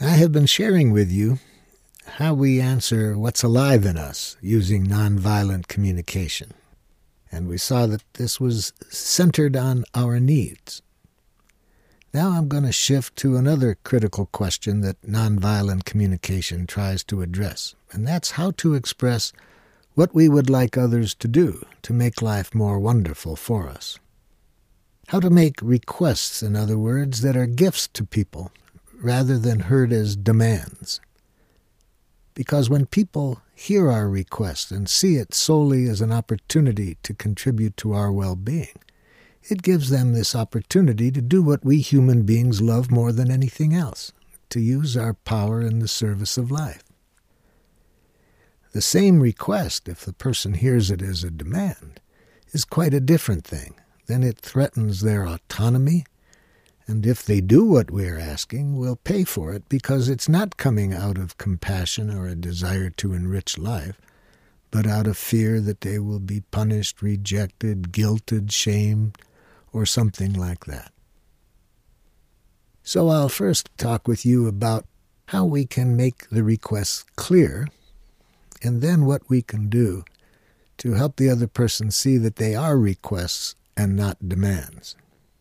I have been sharing with you how we answer what's alive in us using nonviolent communication. And we saw that this was centered on our needs. Now I'm going to shift to another critical question that nonviolent communication tries to address, and that's how to express what we would like others to do to make life more wonderful for us. How to make requests, in other words, that are gifts to people rather than heard as demands. Because when people hear our request and see it solely as an opportunity to contribute to our well-being, it gives them this opportunity to do what we human beings love more than anything else, to use our power in the service of life. The same request, if the person hears it as a demand, is quite a different thing. Then it threatens their autonomy, and if they do what we're asking, we'll pay for it because it's not coming out of compassion or a desire to enrich life, but out of fear that they will be punished, rejected, guilted, shamed, or something like that. So I'll first talk with you about how we can make the requests clear, and then what we can do to help the other person see that they are requests and not demands.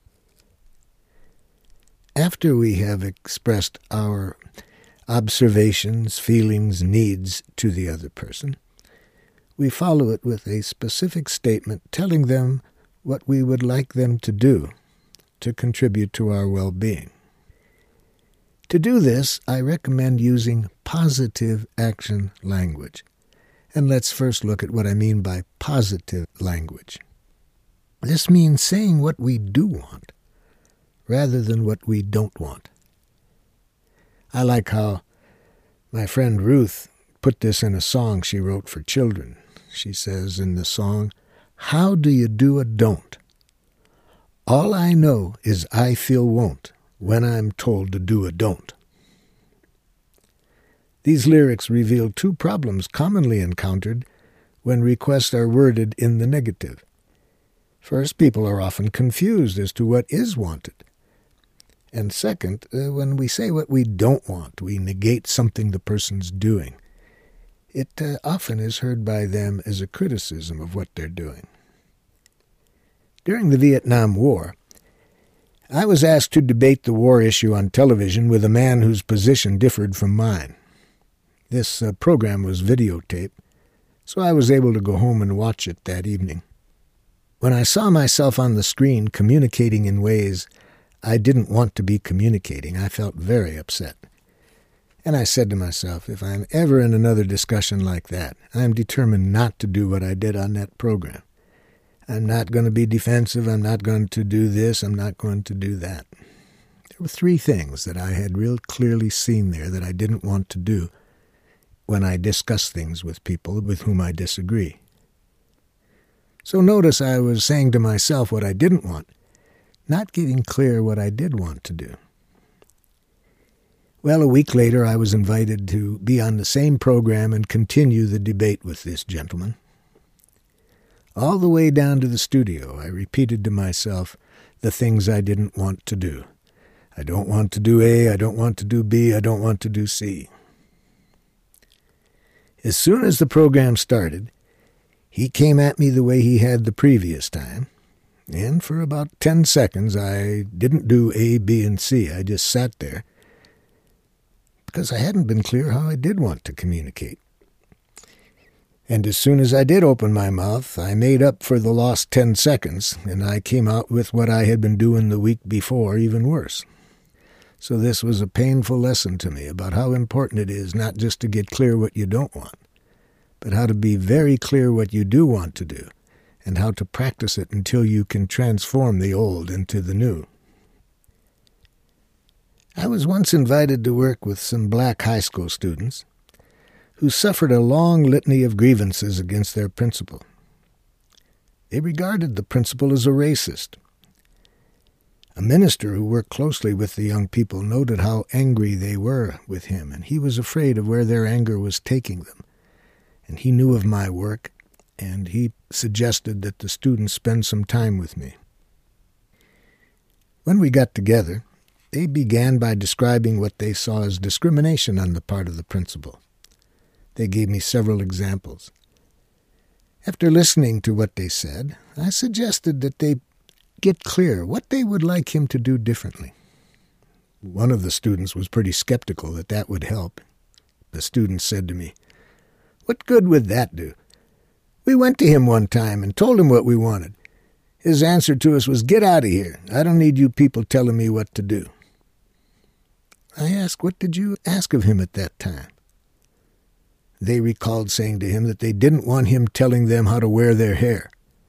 After we have expressed our observations, feelings, needs to the other person, we follow it with a specific statement telling them what we would like them to do to contribute to our well-being. To do this, I recommend using positive action language. And let's first look at what I mean by positive language. This means saying what we do want, rather than what we don't want. I like how my friend Ruth put this in a song she wrote for children. She says in the song, "How do you do a don't? All I know is I feel won't when I'm told to do a don't." These lyrics reveal two problems commonly encountered when requests are worded in the negative. First, people are often confused as to what is wanted. And second, when we say what we don't want, we negate something the person's doing. It often is heard by them as a criticism of what they're doing. During the Vietnam War, I was asked to debate the war issue on television with a man whose position differed from mine. This program was videotaped, so I was able to go home and watch it that evening. When I saw myself on the screen communicating in ways I didn't want to be communicating, I felt very upset. And I said to myself, if I'm ever in another discussion like that, I'm determined not to do what I did on that program. I'm not going to be defensive, I'm not going to do this, I'm not going to do that. There were three things that I had real clearly seen there that I didn't want to do when I discuss things with people with whom I disagree. So notice I was saying to myself what I didn't want, not getting clear what I did want to do. Well, a week later I was invited to be on the same program and continue the debate with this gentleman. All the way down to the studio, I repeated to myself the things I didn't want to do. I don't want to do A, I don't want to do B, I don't want to do C. As soon as the program started, he came at me the way he had the previous time, and for about 10 seconds I didn't do A, B, and C. I just sat there because I hadn't been clear how I did want to communicate. And as soon as I did open my mouth, I made up for the lost 10 seconds, and I came out with what I had been doing the week before, even worse. So this was a painful lesson to me about how important it is not just to get clear what you don't want, but how to be very clear what you do want to do, and how to practice it until you can transform the old into the new. I was once invited to work with some black high school students who suffered a long litany of grievances against their principal. They regarded the principal as a racist. A minister who worked closely with the young people noted how angry they were with him, and he was afraid of where their anger was taking them. And he knew of my work, and he suggested that the students spend some time with me. When we got together, They began by describing what they saw as discrimination on the part of the principal. They gave me several examples. After listening to what they said, I suggested that they get clear what they would like him to do differently. One of the students was pretty skeptical that that would help. The student said to me, "What good would that do? We went to him one time and told him what we wanted. His answer to us was, 'Get out of here. I don't need you people telling me what to do.'" I asked, "What did you ask of him at that time?" They recalled saying to him that they didn't want him telling them how to wear their hair.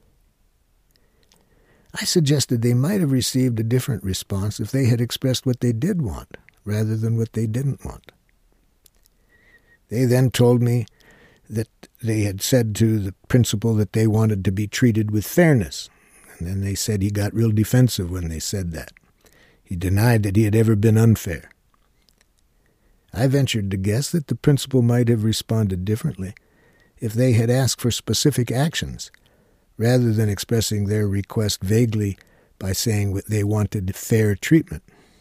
I suggested they might have received a different response if they had expressed what they did want, rather than what they didn't want. They then told me that they had said to the principal that they wanted to be treated with fairness, and then they said he got real defensive when they said that. He denied that he had ever been unfair. I ventured to guess that the principal might have responded differently if they had asked for specific actions, rather than expressing their request vaguely by saying they wanted fair treatment.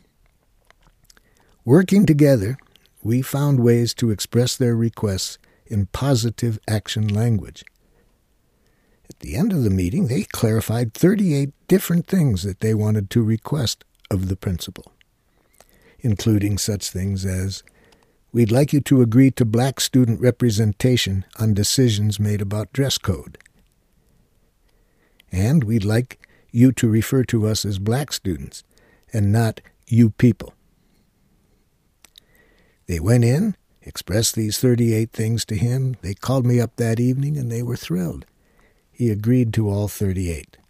Working together, we found ways to express their requests in positive action language. At the end of the meeting, they clarified 38 different things that they wanted to request of the principal, including such things as, "We'd like you to agree to black student representation on decisions made about dress code. And we'd like you to refer to us as black students and not you people." They went in, expressed these 38 things to him. They called me up that evening, and they were thrilled. He agreed to all 38.